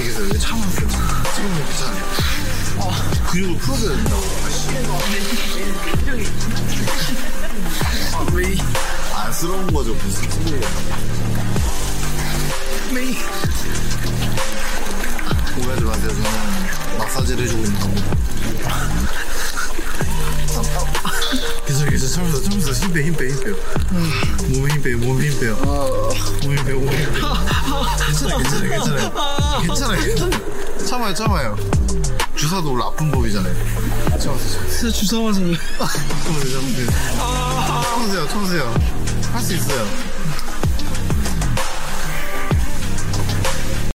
가만히 계세요. 왜 참으세요? 지금 괜찮아요. 근육을 풀어줘야 된다고. 메이. 안쓰러운 거죠. 무슨 소리예요. 메이. 오해하지 마세요. 저는 마사지를 해주고 있는 겁니다. 괜찮아. 참으세요. 힘 빼요. 몸에 힘 빼요. 몸에 힘 빼요. 괜찮아요. 참아요. 주사도 원래 아픈 법이잖아요. 진짜 주사 맞으면. 참으세요. 할 수 있어요.